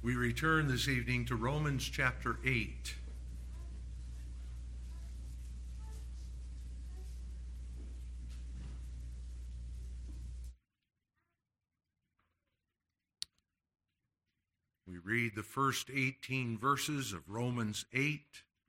We return this evening to Romans chapter 8. We read the first 18 verses of Romans 8.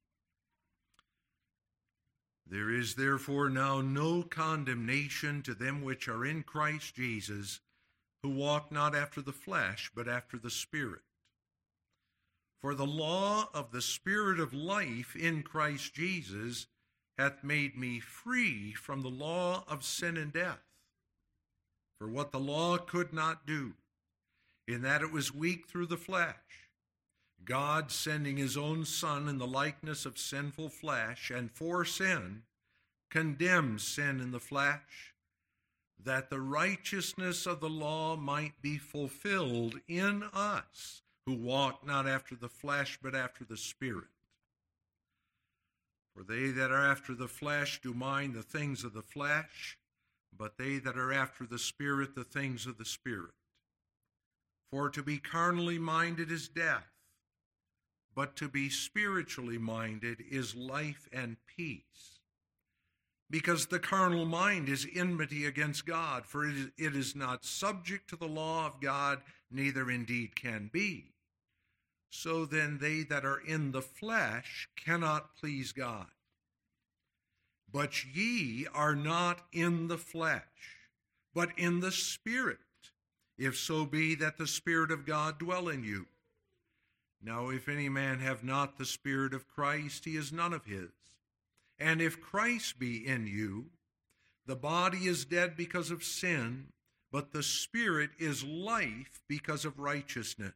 There is therefore now no condemnation to them which are in Christ Jesus, who walk not after the flesh, but after the Spirit. For the law of the Spirit of life in Christ Jesus hath made me free from the law of sin and death. For what the law could not do, in that it was weak through the flesh, God sending his own Son in the likeness of sinful flesh, and for sin, condemned sin in the flesh, that the righteousness of the law might be fulfilled in us, who walk not after the flesh, but after the Spirit. For they that are after the flesh do mind the things of the flesh, but they that are after the Spirit the things of the Spirit. For to be carnally minded is death, but to be spiritually minded is life and peace. Because the carnal mind is enmity against God, for it is not subject to the law of God, neither indeed can be. So then they that are in the flesh cannot please God. But ye are not in the flesh, but in the Spirit, if so be that the Spirit of God dwell in you. Now if any man have not the Spirit of Christ, he is none of his. And if Christ be in you, the body is dead because of sin, but the Spirit is life because of righteousness.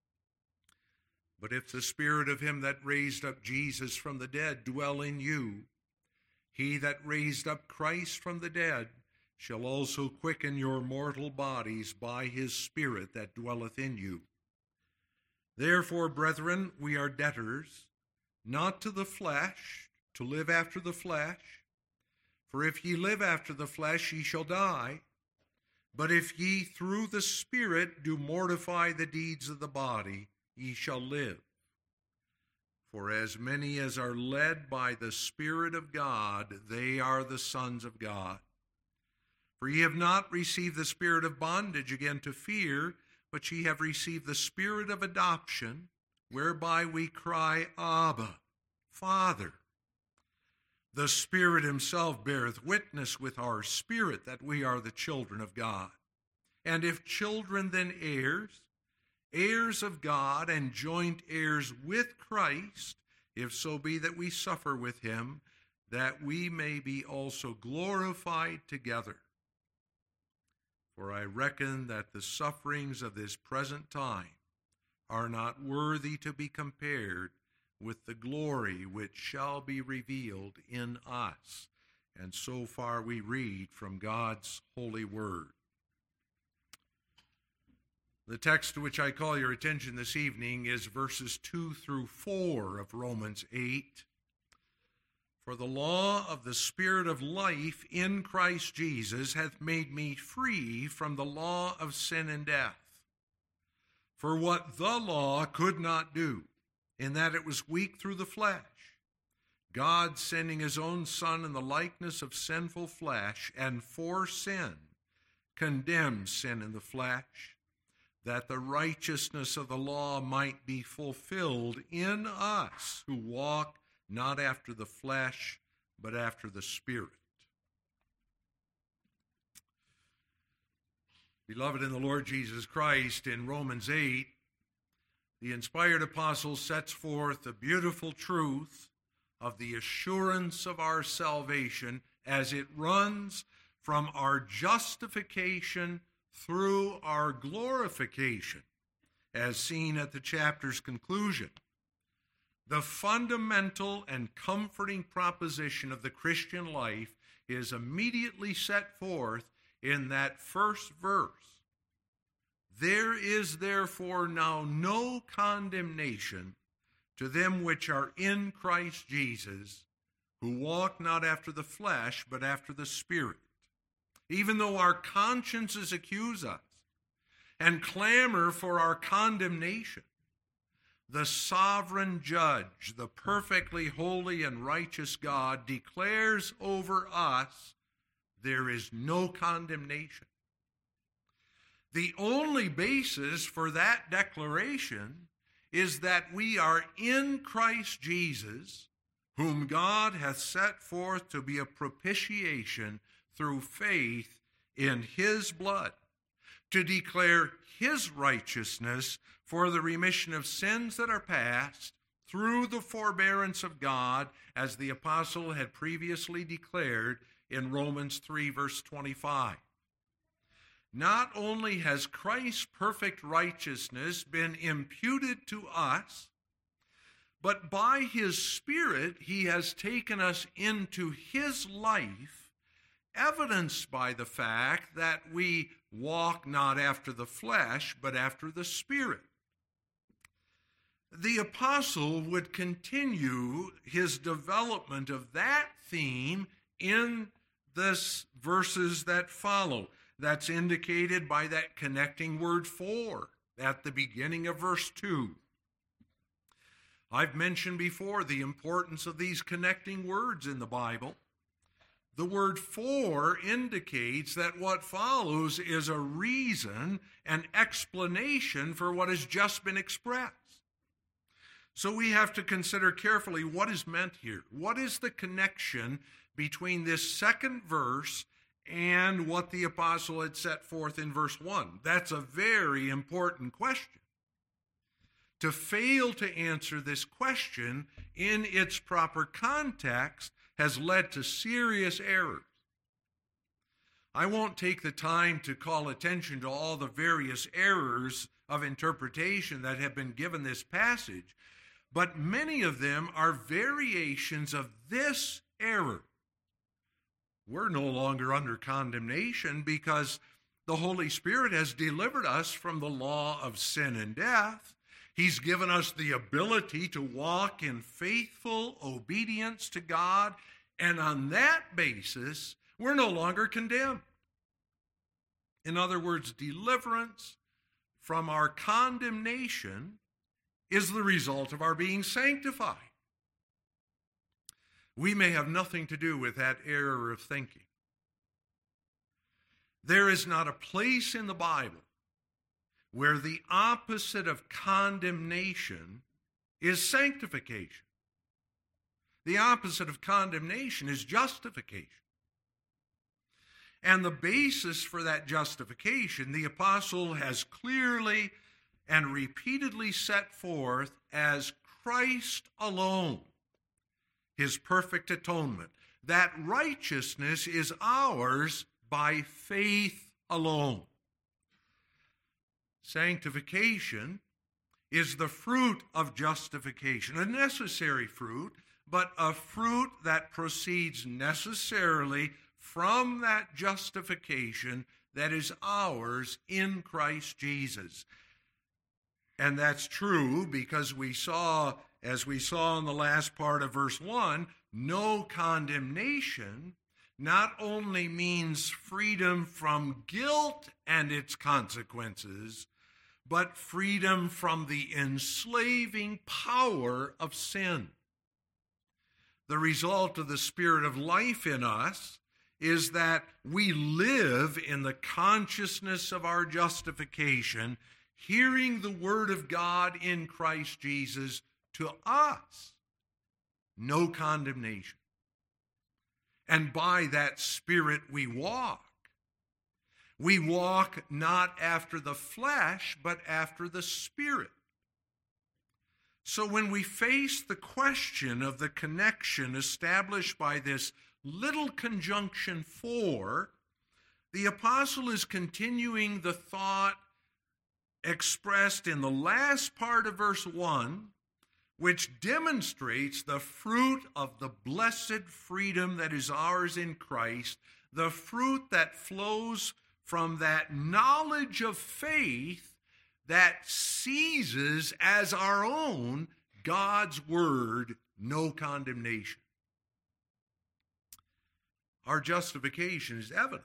But if the Spirit of him that raised up Jesus from the dead dwell in you, he that raised up Christ from the dead shall also quicken your mortal bodies by his Spirit that dwelleth in you. Therefore, brethren, we are debtors, not to the flesh, to live after the flesh. For if ye live after the flesh, ye shall die. But if ye through the Spirit do mortify the deeds of the body, ye shall live. For as many as are led by the Spirit of God, they are the sons of God. For ye have not received the spirit of bondage again to fear, but ye have received the Spirit of adoption, whereby we cry, Abba, Father. The Spirit himself beareth witness with our spirit that we are the children of God. And if children, then heirs, heirs of God, and joint heirs with Christ, if so be that we suffer with him, that we may be also glorified together. For I reckon that the sufferings of this present time are not worthy to be compared with the glory which shall be revealed in us. And so far we read from God's holy word. The text to which I call your attention this evening is verses 2 through 4 of Romans 8. For the law of the Spirit of life in Christ Jesus hath made me free from the law of sin and death. For what the law could not do, in that it was weak through the flesh, God sending his own Son in the likeness of sinful flesh, and for sin, condemned sin in the flesh, that the righteousness of the law might be fulfilled in us, who walk not after the flesh, but after the Spirit. Beloved in the Lord Jesus Christ, in Romans 8, the inspired apostle sets forth the beautiful truth of the assurance of our salvation as it runs from our justification through our glorification, as seen at the chapter's conclusion. The fundamental and comforting proposition of the Christian life is immediately set forth in that first verse. There is therefore now no condemnation to them which are in Christ Jesus, who walk not after the flesh, but after the Spirit. Even though our consciences accuse us and clamor for our condemnation, the sovereign judge, the perfectly holy and righteous God, declares over us, there is no condemnation. The only basis for that declaration is that we are in Christ Jesus, whom God hath set forth to be a propitiation through faith in his blood, to declare his righteousness for the remission of sins that are past through the forbearance of God, as the apostle had previously declared in Romans 3, verse 25. Not only has Christ's perfect righteousness been imputed to us, but by his Spirit he has taken us into his life, evidenced by the fact that we walk not after the flesh, but after the Spirit. The apostle would continue his development of that theme in the verses that follow. That's indicated by that connecting word "for" at the beginning of verse 2. I've mentioned before the importance of these connecting words in the Bible. The word "for" indicates that what follows is a reason, an explanation for what has just been expressed. So we have to consider carefully what is meant here. What is the connection between this second verse and what the apostle had set forth in verse 1? That's a very important question. To fail to answer this question in its proper context has led to serious errors. I won't take the time to call attention to all the various errors of interpretation that have been given this passage, but many of them are variations of this error. We're no longer under condemnation because the Holy Spirit has delivered us from the law of sin and death. He's given us the ability to walk in faithful obedience to God, and on that basis, we're no longer condemned. In other words, deliverance from our condemnation is the result of our being sanctified. We may have nothing to do with that error of thinking. There is not a place in the Bible where the opposite of condemnation is sanctification. The opposite of condemnation is justification. And the basis for that justification, the apostle has clearly and repeatedly set forth as Christ alone, his perfect atonement. That righteousness is ours by faith alone. Sanctification is the fruit of justification, a necessary fruit, but a fruit that proceeds necessarily from that justification that is ours in Christ Jesus. And that's true because as we saw in the last part of verse 1, no condemnation not only means freedom from guilt and its consequences, but freedom from the enslaving power of sin. The result of the Spirit of life in us is that we live in the consciousness of our justification, hearing the word of God in Christ Jesus to us. No condemnation. And by that Spirit we walk. We walk not after the flesh, but after the Spirit. So when we face the question of the connection established by this little conjunction "for," the apostle is continuing the thought expressed in the last part of verse 1, which demonstrates the fruit of the blessed freedom that is ours in Christ, the fruit that flows from that knowledge of faith that seizes as our own God's word, no condemnation. Our justification is evident.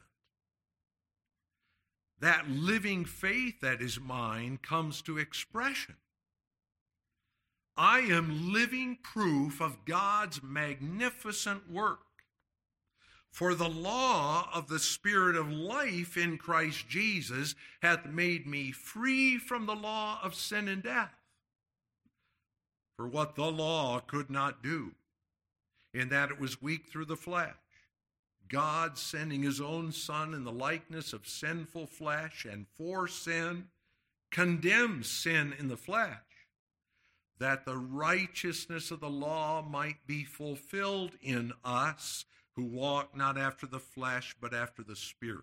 That living faith that is mine comes to expression. I am living proof of God's magnificent work. For the law of the Spirit of life in Christ Jesus hath made me free from the law of sin and death. For what the law could not do, in that it was weak through the flesh, God sending his own Son in the likeness of sinful flesh, and for sin, condemns sin in the flesh, that the righteousness of the law might be fulfilled in us, who walk not after the flesh, but after the Spirit.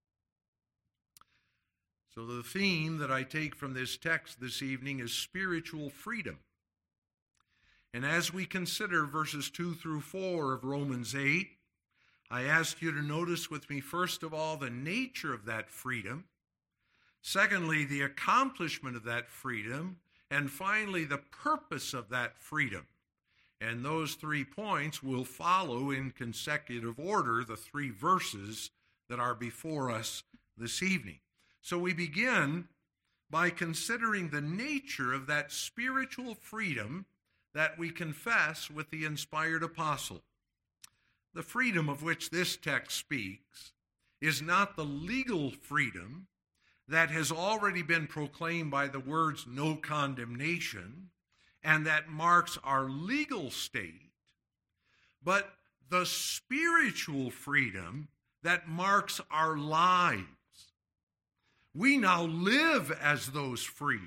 So the theme that I take from this text this evening is spiritual freedom. And as we consider verses 2 through 4 of Romans 8, I ask you to notice with me, first of all, the nature of that freedom. Secondly, the accomplishment of that freedom. And finally, the purpose of that freedom. And those 3 points will follow in consecutive order the 3 verses that are before us this evening. So we begin by considering the nature of that spiritual freedom that we confess with the inspired apostle. The freedom of which this text speaks is not the legal freedom that has already been proclaimed by the words "no condemnation," and that marks our legal state, but the spiritual freedom that marks our lives. We now live as those free.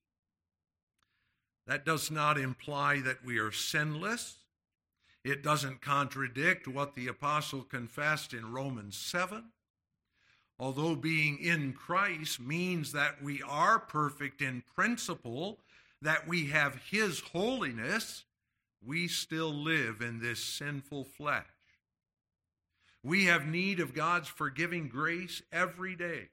That does not imply that we are sinless. It doesn't contradict what the apostle confessed in Romans 7. Although being in Christ means that we are perfect in principle, that we have his holiness, we still live in this sinful flesh. We have need of God's forgiving grace every day.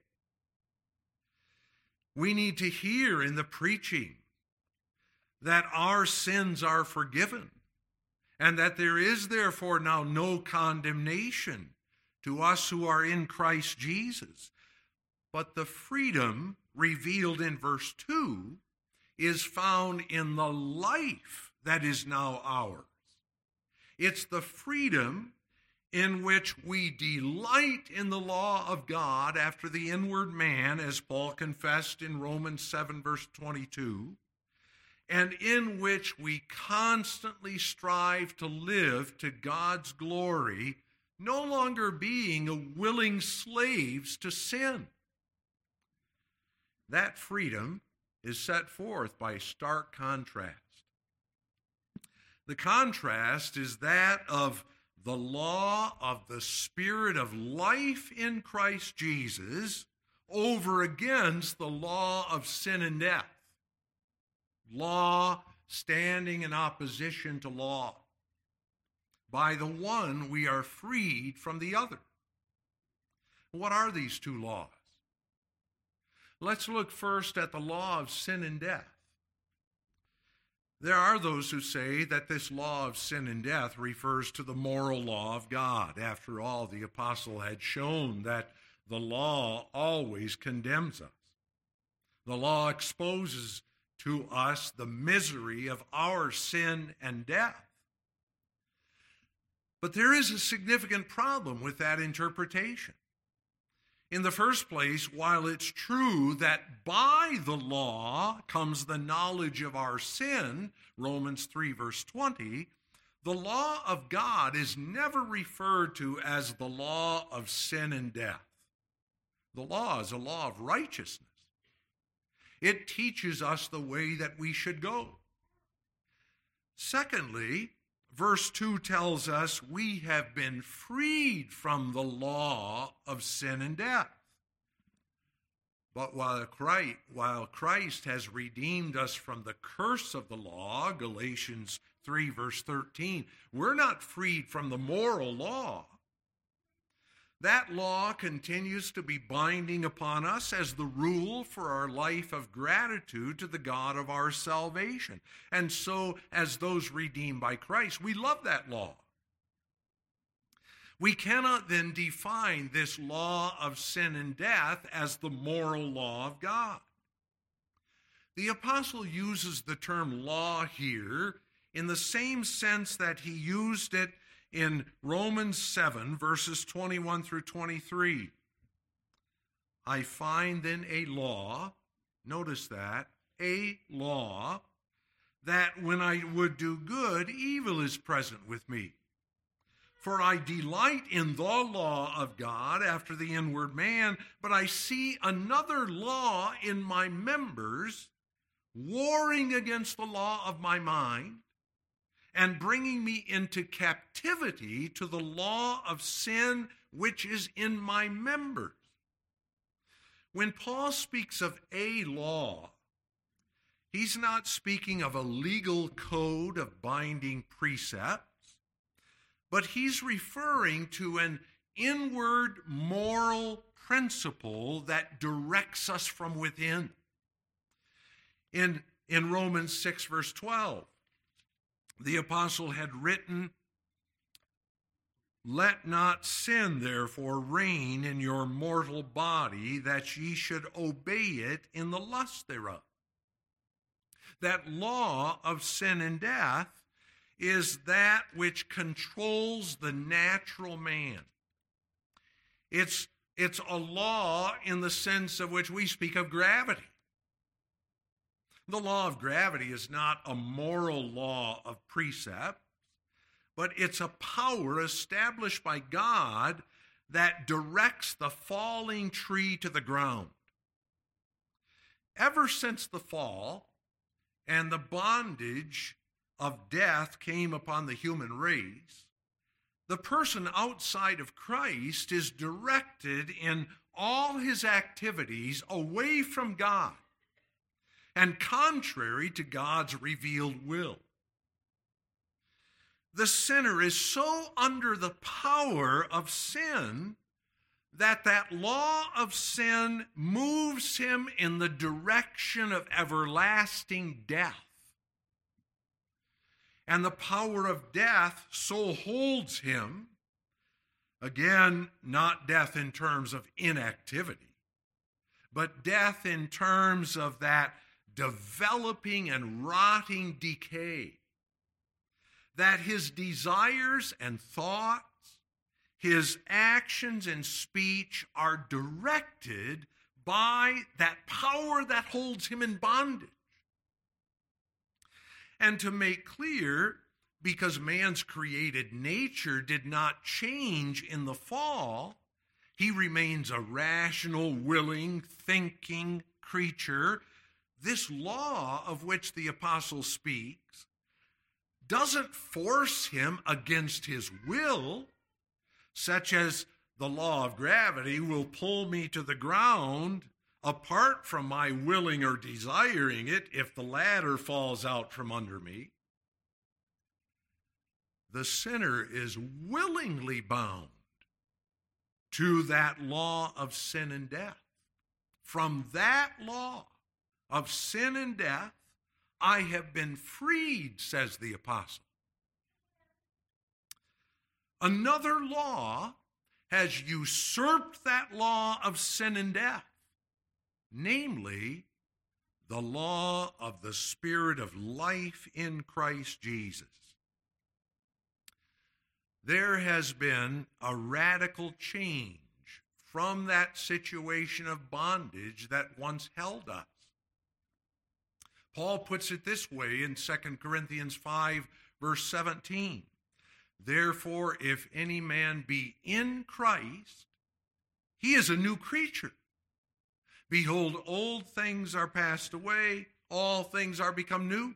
We need to hear in the preaching that our sins are forgiven, and that there is therefore now no condemnation to us who are in Christ Jesus. But the freedom revealed in verse 2 is found in the life that is now ours. It's the freedom in which we delight in the law of God after the inward man, as Paul confessed in Romans 7, verse 22, and in which we constantly strive to live to God's glory, no longer being a willing slaves to sin. That freedom is set forth by stark contrast. The contrast is that of the law of the Spirit of life in Christ Jesus over against the law of sin and death. Law standing in opposition to law. By the one, we are freed from the other. What are these 2 laws? Let's look first at the law of sin and death. There are those who say that this law of sin and death refers to the moral law of God. After all, the apostle had shown that the law always condemns us. The law exposes to us the misery of our sin and death. But there is a significant problem with that interpretation. In the first place, while it's true that by the law comes the knowledge of our sin, Romans 3, verse 20, the law of God is never referred to as the law of sin and death. The law is a law of righteousness. It teaches us the way that we should go. Secondly, verse 2 tells us we have been freed from the law of sin and death. But while Christ has redeemed us from the curse of the law, Galatians 3, verse 13, we're not freed from the moral law. That law continues to be binding upon us as the rule for our life of gratitude to the God of our salvation. And so, as those redeemed by Christ, we love that law. We cannot then define this law of sin and death as the moral law of God. The apostle uses the term law here in the same sense that he used it in Romans 7, verses 21 through 23. I find then a law, notice that, a law, that when I would do good, evil is present with me. For I delight in the law of God after the inward man, but I see another law in my members, warring against the law of my mind, and bringing me into captivity to the law of sin which is in my members. When Paul speaks of a law, he's not speaking of a legal code of binding precepts, but he's referring to an inward moral principle that directs us from within. In Romans 6, verse 12, the apostle had written, let not sin therefore reign in your mortal body, that ye should obey it in the lust thereof. That law of sin and death is that which controls the natural man. It's a law in the sense of which we speak of gravity. The law of gravity is not a moral law of precept, but it's a power established by God that directs the falling tree to the ground. Ever since the fall and the bondage of death came upon the human race, the person outside of Christ is directed in all his activities away from God and contrary to God's revealed will. The sinner is so under the power of sin that law of sin moves him in the direction of everlasting death. And the power of death so holds him, again, not death in terms of inactivity, but death in terms of that developing and rotting decay, that his desires and thoughts, his actions and speech are directed by that power that holds him in bondage. And to make clear, because man's created nature did not change in the fall, he remains a rational, willing, thinking creature. This law of which the apostle speaks doesn't force him against his will, such as the law of gravity will pull me to the ground apart from my willing or desiring it if the ladder falls out from under me. The sinner is willingly bound to that law of sin and death. From that law of sin and death, I have been freed, says the apostle. Another law has usurped that law of sin and death, namely the law of the Spirit of life in Christ Jesus. There has been a radical change from that situation of bondage that once held us. Paul puts it this way in 2 Corinthians 5, verse 17. Therefore, if any man be in Christ, he is a new creature. Behold, old things are passed away, all things are become new.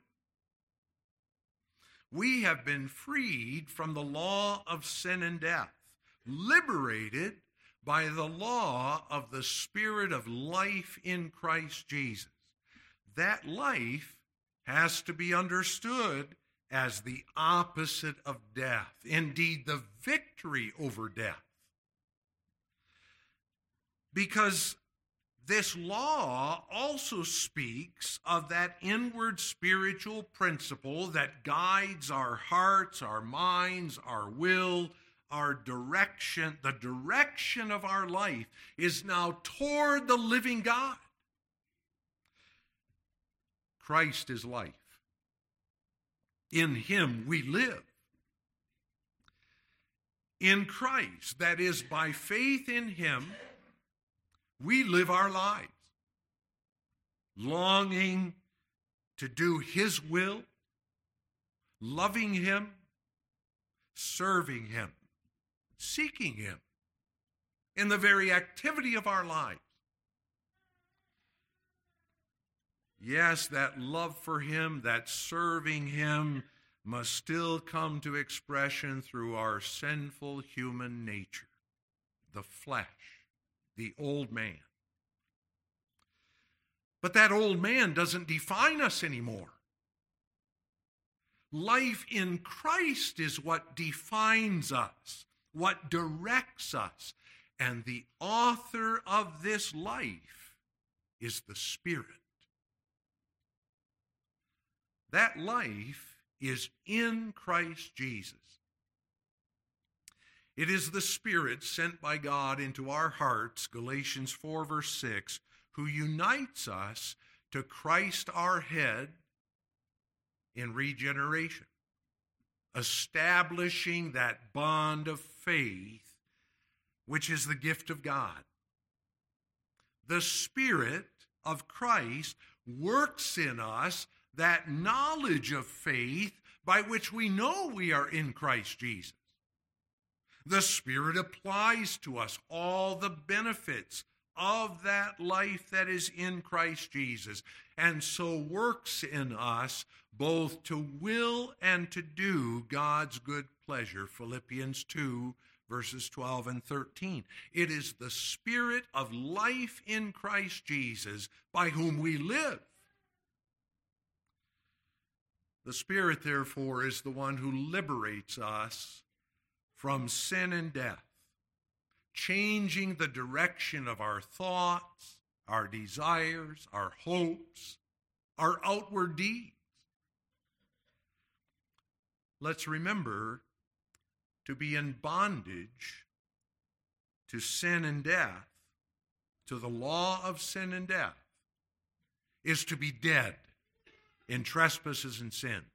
We have been freed from the law of sin and death, liberated by the law of the Spirit of life in Christ Jesus. That life has to be understood as the opposite of death, indeed the victory over death. Because this law also speaks of that inward spiritual principle that guides our hearts, our minds, our will, our direction. The direction of our life is now toward the living God. Christ is life. In him we live. In Christ, that is, by faith in him, we live our lives, longing to do his will, loving him, serving him, seeking him in the very activity of our lives. Yes, that love for him, that serving him, must still come to expression through our sinful human nature, the flesh, the old man. But that old man doesn't define us anymore. Life in Christ is what defines us, what directs us. And the author of this life is the Spirit. That life is in Christ Jesus. It is the Spirit sent by God into our hearts, Galatians 4, verse 6, who unites us to Christ our head in regeneration, establishing that bond of faith, which is the gift of God. The Spirit of Christ works in us that knowledge of faith by which we know we are in Christ Jesus. The Spirit applies to us all the benefits of that life that is in Christ Jesus, and so works in us both to will and to do God's good pleasure. Philippians 2, verses 12 and 13. It is the Spirit of life in Christ Jesus by whom we live. The Spirit, therefore, is the one who liberates us from sin and death, changing the direction of our thoughts, our desires, our hopes, our outward deeds. Let's remember, to be in bondage to sin and death, to the law of sin and death, is to be dead in trespasses and sins.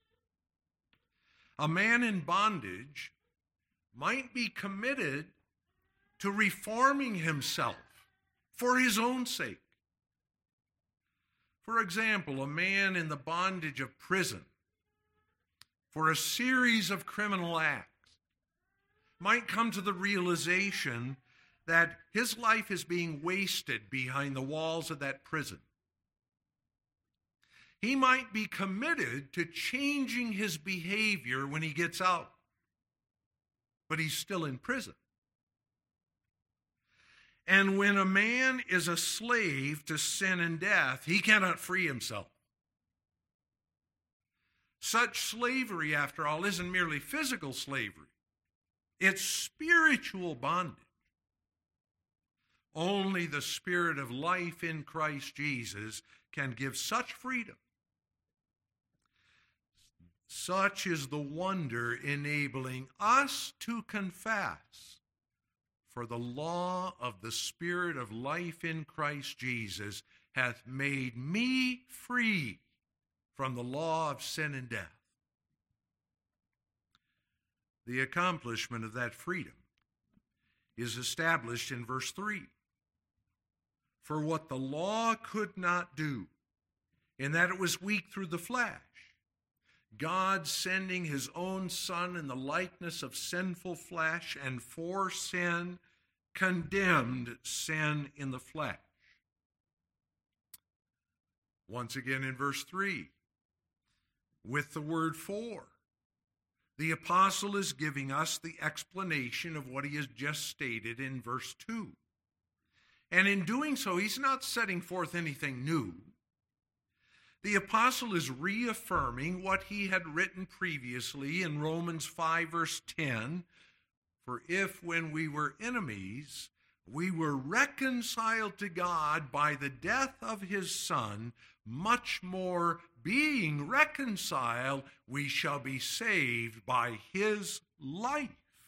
A man in bondage might be committed to reforming himself for his own sake. For example, a man in the bondage of prison for a series of criminal acts might come to the realization that his life is being wasted behind the walls of that prison. He might be committed to changing his behavior when he gets out, but he's still in prison. And when a man is a slave to sin and death, he cannot free himself. Such slavery, after all, isn't merely physical slavery. It's spiritual bondage. Only the Spirit of life in Christ Jesus can give such freedom. Such is the wonder enabling us to confess, for the law of the Spirit of life in Christ Jesus hath made me free from the law of sin and death. The accomplishment of that freedom is established in verse 3. For what the law could not do, in that it was weak through the flesh, God sending his own Son in the likeness of sinful flesh, and for sin, condemned sin in the flesh. Once again in verse 3, with the word for, the apostle is giving us the explanation of what he has just stated in verse 2. And in doing so, he's not setting forth anything new. The apostle is reaffirming what he had written previously in Romans 5, verse 10. For if when we were enemies, we were reconciled to God by the death of his Son, much more being reconciled, we shall be saved by his life.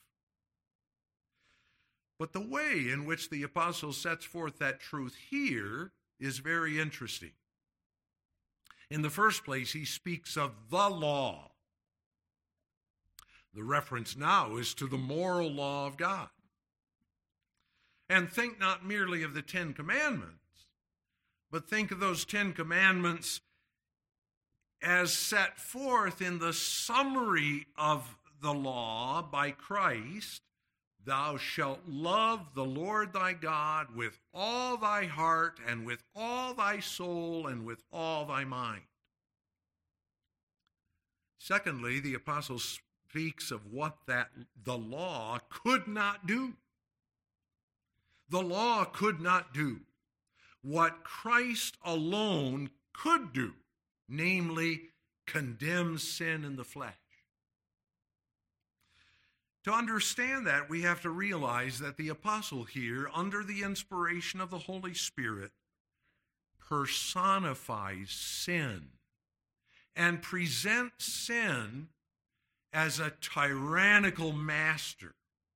But the way in which the apostle sets forth that truth here is very interesting. In the first place, he speaks of the law. The reference now is to the moral law of God. And think not merely of the 10 Commandments, but think of those 10 Commandments as set forth in the summary of the law by Christ. Thou shalt love the Lord thy God with all thy heart and with all thy soul and with all thy mind. Secondly, the apostle speaks of what the law could not do. The law could not do what Christ alone could do, namely condemn sin in the flesh. To understand that, we have to realize that the apostle here, under the inspiration of the Holy Spirit, personifies sin and presents sin as a tyrannical master.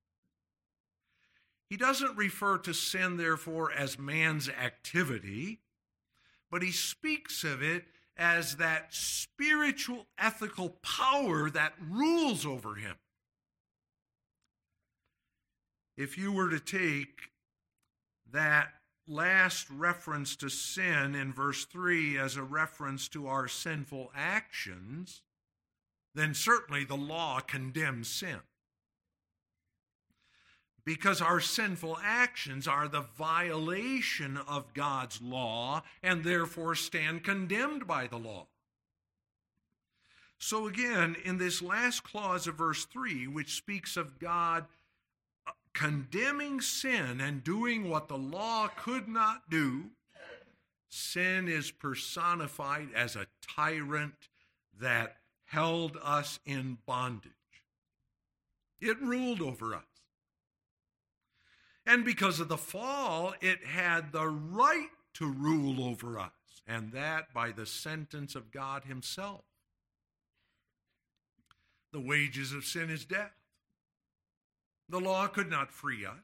He doesn't refer to sin, therefore, as man's activity, but he speaks of it as that spiritual, ethical power that rules over him. If you were to take that last reference to sin in verse 3 as a reference to our sinful actions, then certainly the law condemns sin. Because our sinful actions are the violation of God's law and therefore stand condemned by the law. So again, in this last clause of verse 3, which speaks of God condemning sin and doing what the law could not do, sin is personified as a tyrant that held us in bondage. It ruled over us. And because of the fall, it had the right to rule over us, and that by the sentence of God himself. The wages of sin is death. The law could not free us.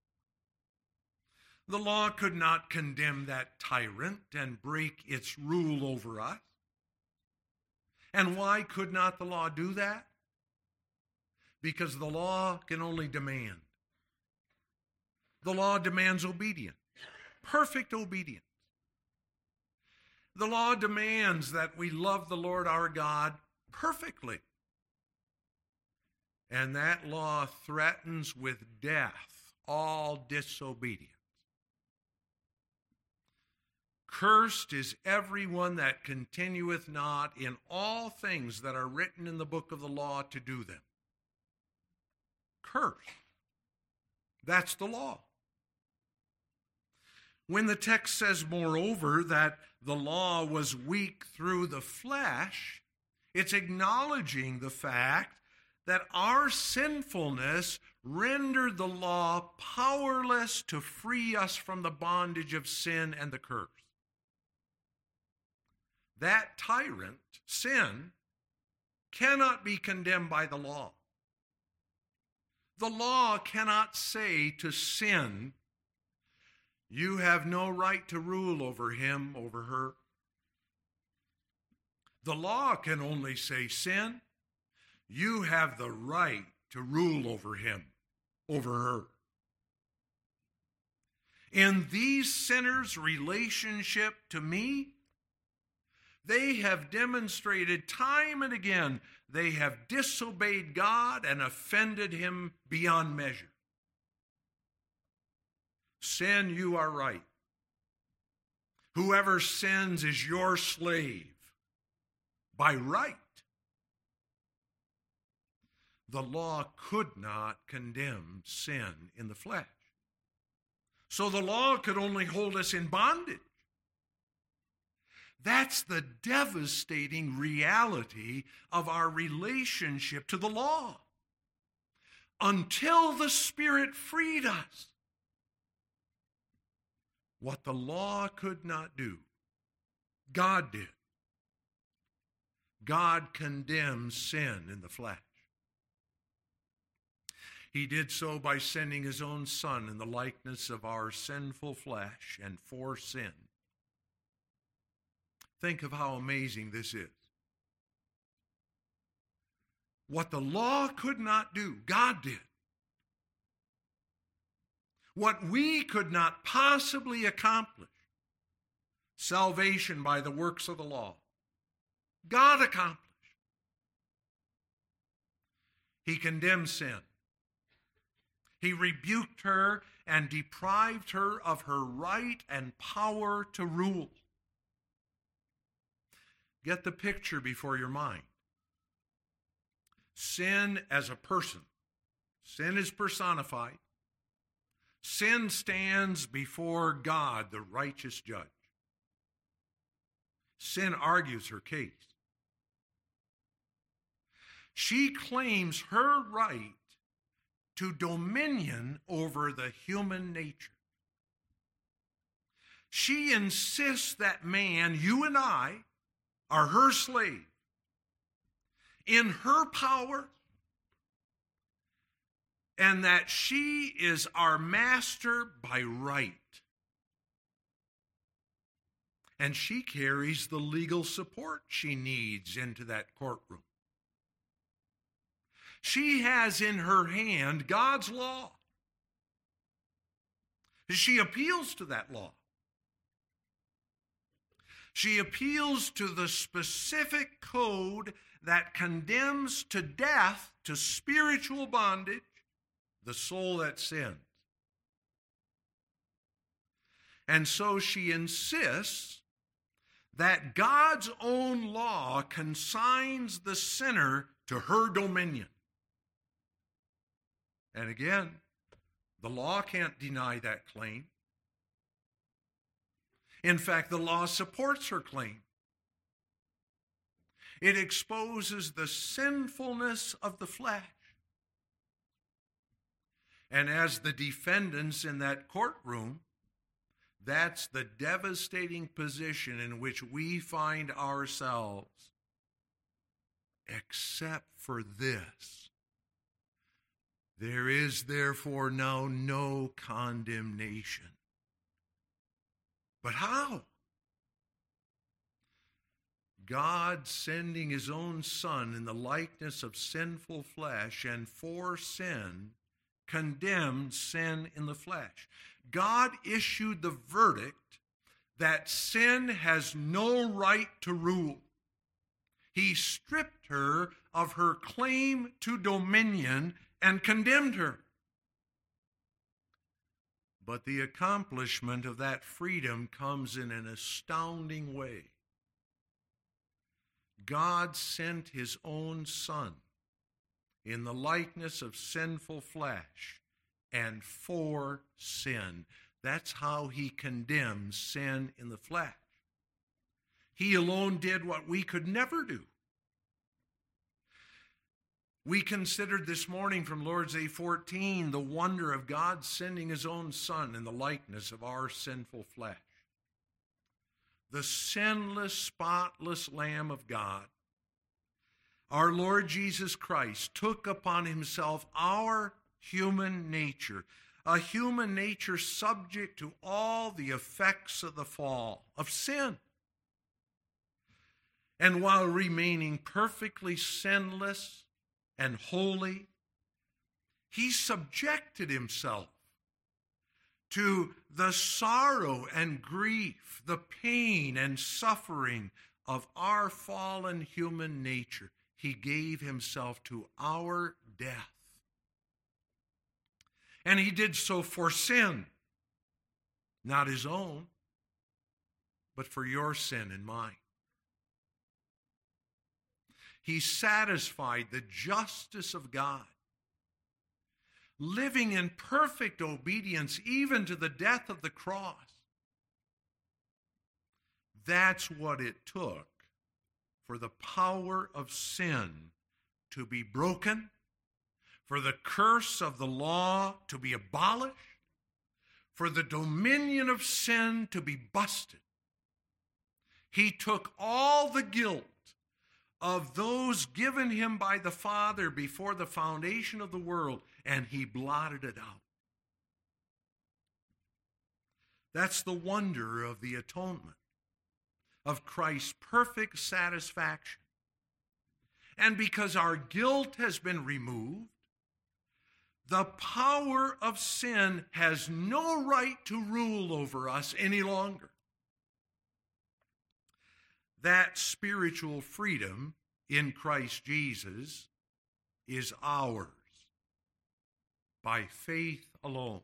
The law could not condemn that tyrant and break its rule over us. And why could not the law do that? Because the law can only demand. The law demands obedience, perfect obedience. The law demands that we love the Lord our God perfectly. And that law threatens with death all disobedience. Cursed is everyone that continueth not in all things that are written in the book of the law to do them. Cursed. That's the law. When the text says, moreover, that the law was weak through the flesh, it's acknowledging the fact that our sinfulness rendered the law powerless to free us from the bondage of sin and the curse. That tyrant, sin, cannot be condemned by the law. The law cannot say to sin, you have no right to rule over him, over her. The law can only say, sin, you have the right to rule over him, over her. In these sinners' relationship to me, they have demonstrated time and again they have disobeyed God and offended him beyond measure. Sin, you are right. Whoever sins is your slave by right. The law could not condemn sin in the flesh. So the law could only hold us in bondage. That's the devastating reality of our relationship to the law. Until the Spirit freed us. What the law could not do, God did. God condemns sin in the flesh. He did so by sending his own Son in the likeness of our sinful flesh and for sin. Think of how amazing this is. What the law could not do, God did. What we could not possibly accomplish, salvation by the works of the law, God accomplished. He condemned sin. He rebuked her and deprived her of her right and power to rule. Get the picture before your mind. Sin as a person. Sin is personified. Sin stands before God, the righteous judge. Sin argues her case. She claims her right to dominion over the human nature. She insists that man, you and I, are her slave, in her power, and that she is our master by right. And she carries the legal support she needs into that courtroom. She has in her hand God's law. She appeals to that law. She appeals to the specific code that condemns to death, to spiritual bondage, the soul that sins. And so she insists that God's own law consigns the sinner to her dominion. And again, the law can't deny that claim. In fact, the law supports her claim. It exposes the sinfulness of the flesh. And as the defendants in that courtroom, that's the devastating position in which we find ourselves. Except for this, there is therefore now no condemnation. But how? God sending his own Son in the likeness of sinful flesh and for sin, condemned sin in the flesh. God issued the verdict that sin has no right to rule. He stripped her of her claim to dominion and condemned her. But the accomplishment of that freedom comes in an astounding way. God sent his own Son in the likeness of sinful flesh and for sin. That's how he condemns sin in the flesh. He alone did what we could never do. We considered this morning from Lord's Day 14 the wonder of God sending his own Son in the likeness of our sinful flesh. The sinless, spotless Lamb of God, our Lord Jesus Christ, took upon himself our human nature, a human nature subject to all the effects of the fall, of sin. And while remaining perfectly sinless and holy, he subjected himself to the sorrow and grief, the pain and suffering of our fallen human nature. He gave himself to our death. And he did so for sin, not his own, but for your sin and mine. He satisfied the justice of God, living in perfect obedience even to the death of the cross. That's what it took for the power of sin to be broken, for the curse of the law to be abolished, for the dominion of sin to be busted. He took all the guilt of those given him by the Father before the foundation of the world, and he blotted it out. That's the wonder of the atonement. of Christ's perfect satisfaction. And because our guilt has been removed, the power of sin has no right to rule over us any longer. That spiritual freedom in Christ Jesus is ours by faith alone.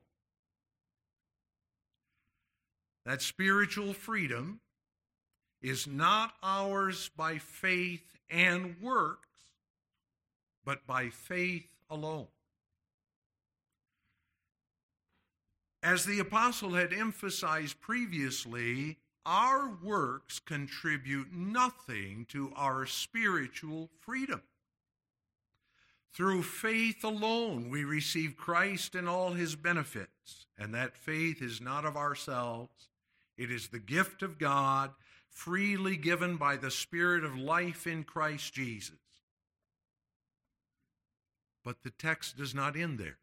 That spiritual freedom is not ours by faith and works, but by faith alone. As the apostle had emphasized previously, our works contribute nothing to our spiritual freedom. Through faith alone, we receive Christ and all his benefits, and that faith is not of ourselves. It is the gift of God, freely given by the Spirit of life in Christ Jesus. But the text does not end there.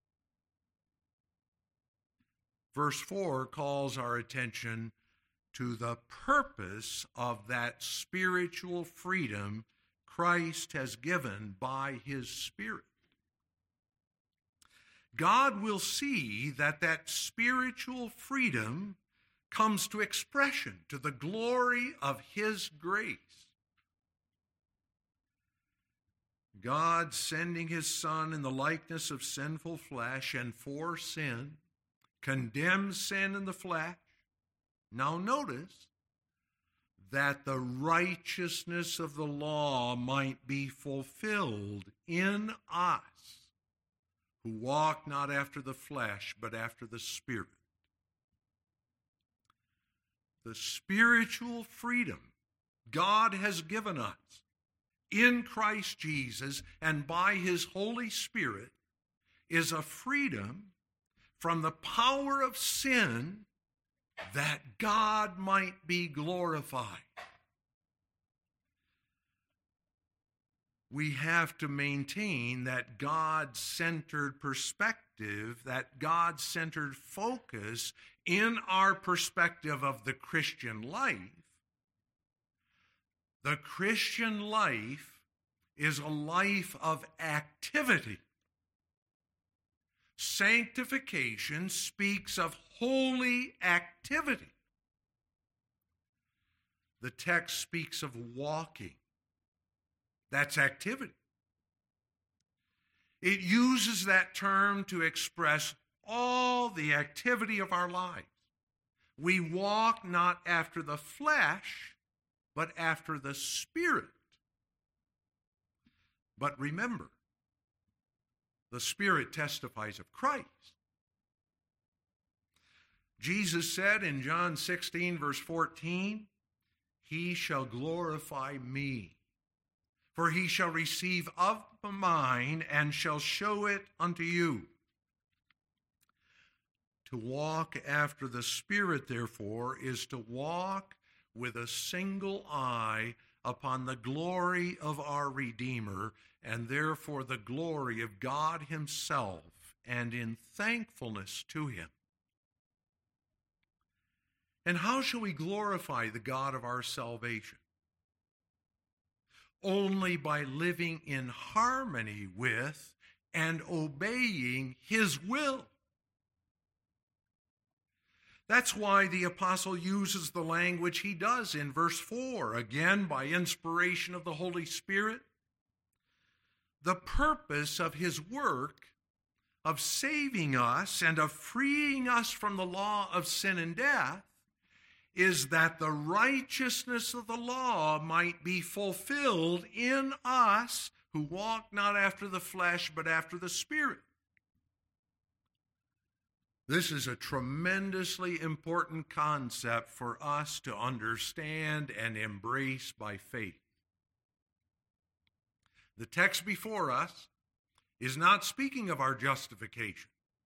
Verse 4 calls our attention to the purpose of that spiritual freedom Christ has given by his Spirit. God will see that that spiritual freedom comes to expression to the glory of his grace. God sending his Son in the likeness of sinful flesh and for sin, condemns sin in the flesh. Now notice that the righteousness of the law might be fulfilled in us, who walk not after the flesh, but after the Spirit. The spiritual freedom God has given us in Christ Jesus and by his Holy Spirit is a freedom from the power of sin that God might be glorified. We have to maintain that God-centered perspective, that God-centered focus in our perspective of the Christian life. The Christian life is a life of activity. Sanctification speaks of holy activity. The text speaks of walking. That's activity. It uses that term to express all the activity of our lives. We walk not after the flesh, but after the Spirit. But remember, the Spirit testifies of Christ. Jesus said in John 16, verse 14, "He shall glorify me, for he shall receive of mine and shall show it unto you." To walk after the Spirit, therefore, is to walk with a single eye upon the glory of our Redeemer, and therefore the glory of God himself, and in thankfulness to him. And how shall we glorify the God of our salvation? Only by living in harmony with and obeying his will. That's why the apostle uses the language he does in verse 4, again by inspiration of the Holy Spirit. The purpose of his work of saving us and of freeing us from the law of sin and death is that the righteousness of the law might be fulfilled in us who walk not after the flesh but after the Spirit. This is a tremendously important concept for us to understand and embrace by faith. The text before us is not speaking of our justification.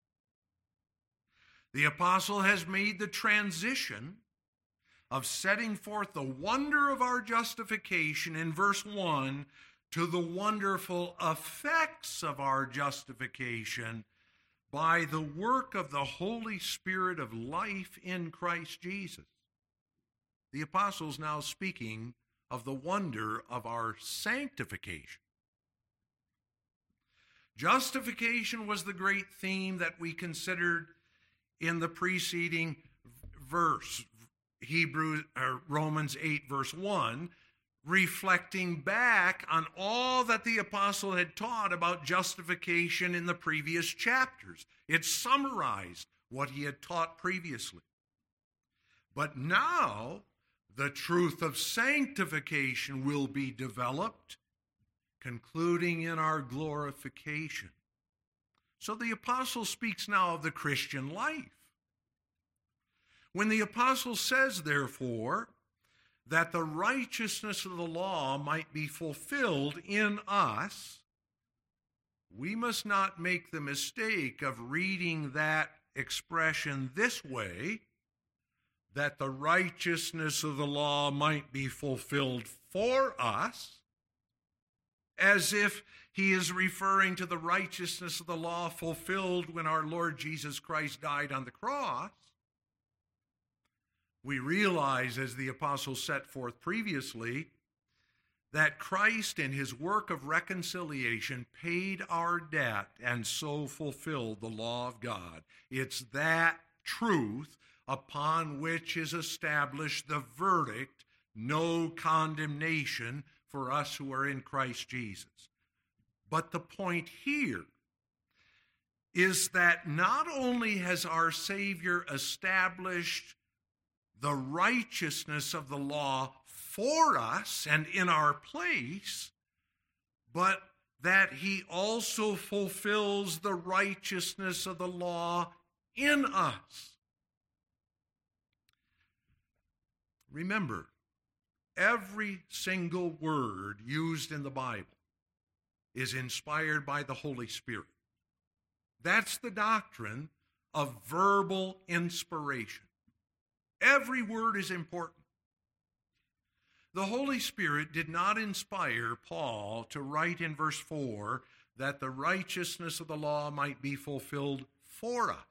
The apostle has made the transition of setting forth the wonder of our justification in verse 1 to the wonderful effects of our justification by the work of the Holy Spirit of life in Christ Jesus. The apostle's now speaking of the wonder of our sanctification. Justification was the great theme that we considered in the preceding verse, Romans 8, verse 1, reflecting back on all that the apostle had taught about justification in the previous chapters. It summarized what he had taught previously. But now, the truth of sanctification will be developed, concluding in our glorification. So the apostle speaks now of the Christian life. When the apostle says, therefore, that the righteousness of the law might be fulfilled in us, we must not make the mistake of reading that expression this way, that the righteousness of the law might be fulfilled for us, as if he is referring to the righteousness of the law fulfilled when our Lord Jesus Christ died on the cross. We realize, as the apostle set forth previously, that Christ in his work of reconciliation paid our debt and so fulfilled the law of God. It's that truth upon which is established the verdict, no condemnation for us who are in Christ Jesus. But the point here is that not only has our Savior established the righteousness of the law for us and in our place, but that he also fulfills the righteousness of the law in us. Remember, every single word used in the Bible is inspired by the Holy Spirit. That's the doctrine of verbal inspiration. Every word is important. The Holy Spirit did not inspire Paul to write in verse 4 that the righteousness of the law might be fulfilled for us.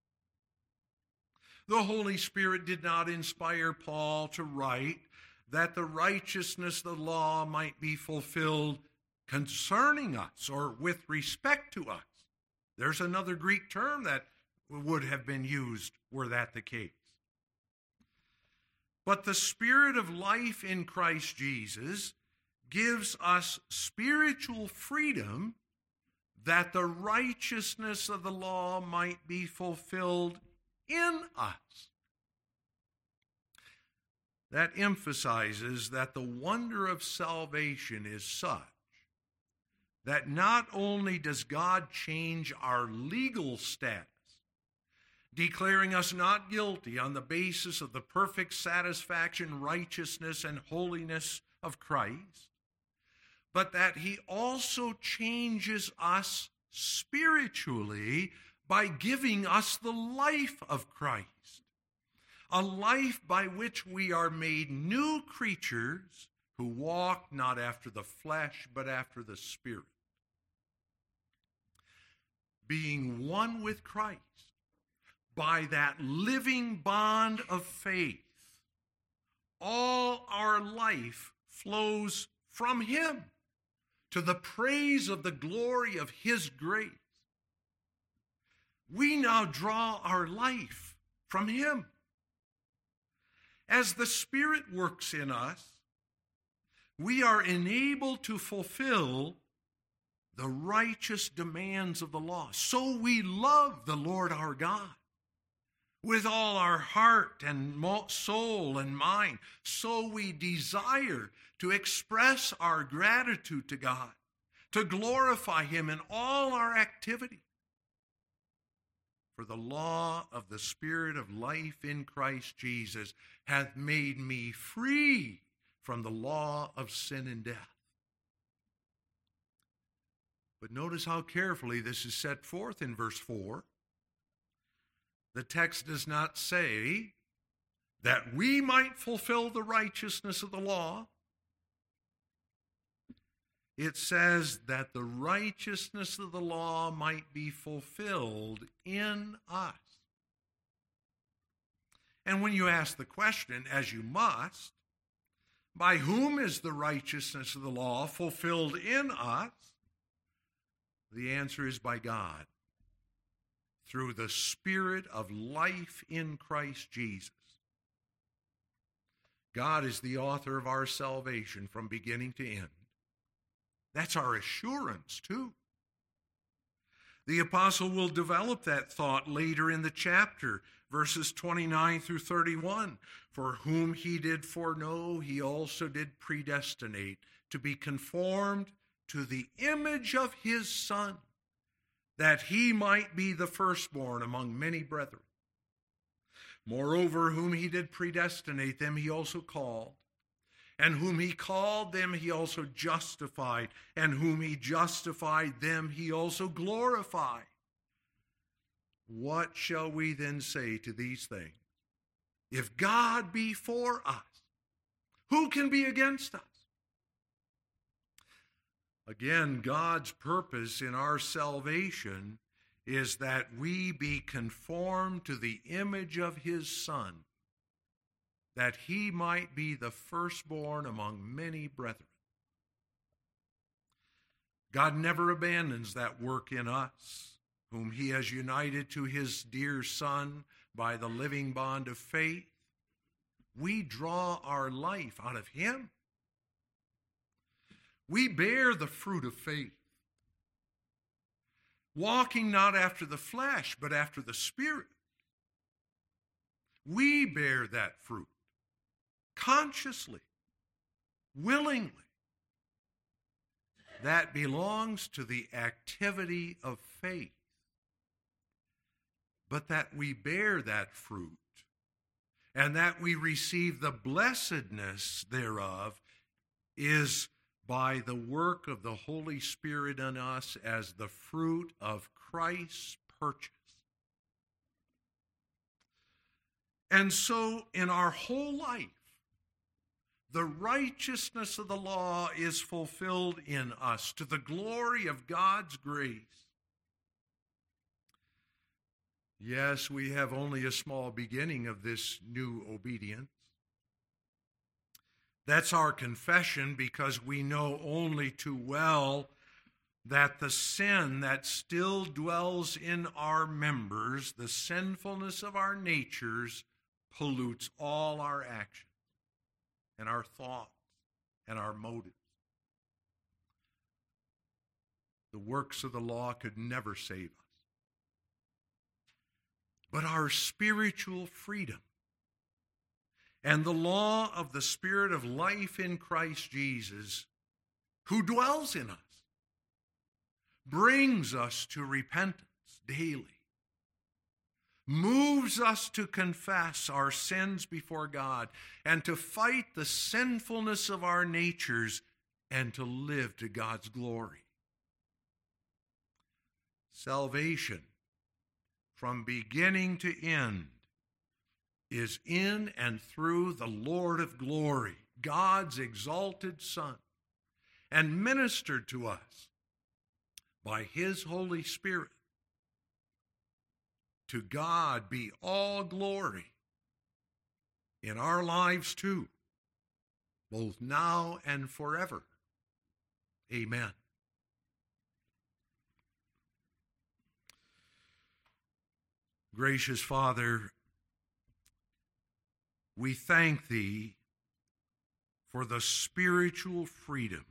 The Holy Spirit did not inspire Paul to write that the righteousness of the law might be fulfilled concerning us or with respect to us. There's another Greek term that would have been used were that the case. But the Spirit of life in Christ Jesus gives us spiritual freedom that the righteousness of the law might be fulfilled in us. That emphasizes that the wonder of salvation is such that not only does God change our legal status, declaring us not guilty on the basis of the perfect satisfaction, righteousness, and holiness of Christ, but that he also changes us spiritually by giving us the life of Christ, a life by which we are made new creatures who walk not after the flesh, but after the Spirit. Being one with Christ by that living bond of faith, all our life flows from him to the praise of the glory of his grace. We now draw our life from him. As the Spirit works in us, we are enabled to fulfill the righteous demands of the law. So we love the Lord our God with all our heart and soul and mind. So we desire to express our gratitude to God, to glorify him in all our activity. For the law of the Spirit of life in Christ Jesus hath made me free from the law of sin and death. But notice how carefully this is set forth in verse 4. The text does not say that we might fulfill the righteousness of the law. It says that the righteousness of the law might be fulfilled in us. And when you ask the question, as you must, by whom is the righteousness of the law fulfilled in us? The answer is by God, through the Spirit of life in Christ Jesus. God is the author of our salvation from beginning to end. That's our assurance, too. The apostle will develop that thought later in the chapter, verses 29 through 31. For whom he did foreknow, he also did predestinate to be conformed to the image of his Son, that he might be the firstborn among many brethren. Moreover, whom he did predestinate, them he also called. And whom he called, them he also justified. And whom he justified, them he also glorified. What shall we then say to these things? If God be for us, who can be against us? Again, God's purpose in our salvation is that we be conformed to the image of his Son, that he might be the firstborn among many brethren. God never abandons that work in us, whom he has united to his dear Son by the living bond of faith. We draw our life out of him. We bear the fruit of faith, walking not after the flesh, but after the Spirit. We bear that fruit consciously, willingly. That belongs to the activity of faith. But that we bear that fruit and that we receive the blessedness thereof is by the work of the Holy Spirit in us as the fruit of Christ's purchase. And so in our whole life, the righteousness of the law is fulfilled in us to the glory of God's grace. Yes, we have only a small beginning of this new obedience. That's our confession, because we know only too well that the sin that still dwells in our members, the sinfulness of our natures, pollutes all our actions and our thoughts and our motives. The works of the law could never save us. But our spiritual freedom and the law of the Spirit of life in Christ Jesus, who dwells in us, brings us to repentance daily, moves us to confess our sins before God and to fight the sinfulness of our natures and to live to God's glory. Salvation, from beginning to end, is in and through the Lord of glory, God's exalted Son, and ministered to us by his Holy Spirit. To God be all glory in our lives too, both now and forever. Amen. Gracious Father, we thank thee for the spiritual freedom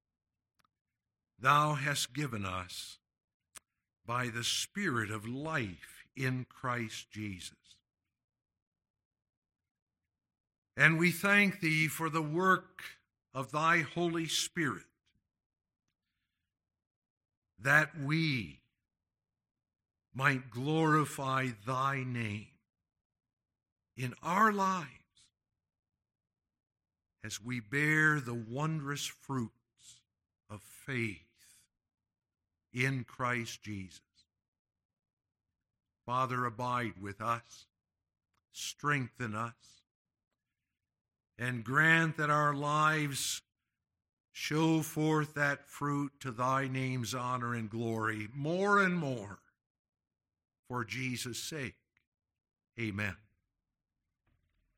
thou hast given us by the Spirit of life in Christ Jesus. And we thank thee for the work of thy Holy Spirit, that we might glorify thy name in our lives as we bear the wondrous fruits of faith in Christ Jesus. Father, abide with us, strengthen us, and grant that our lives show forth that fruit to thy name's honor and glory more and more. For Jesus' sake, amen.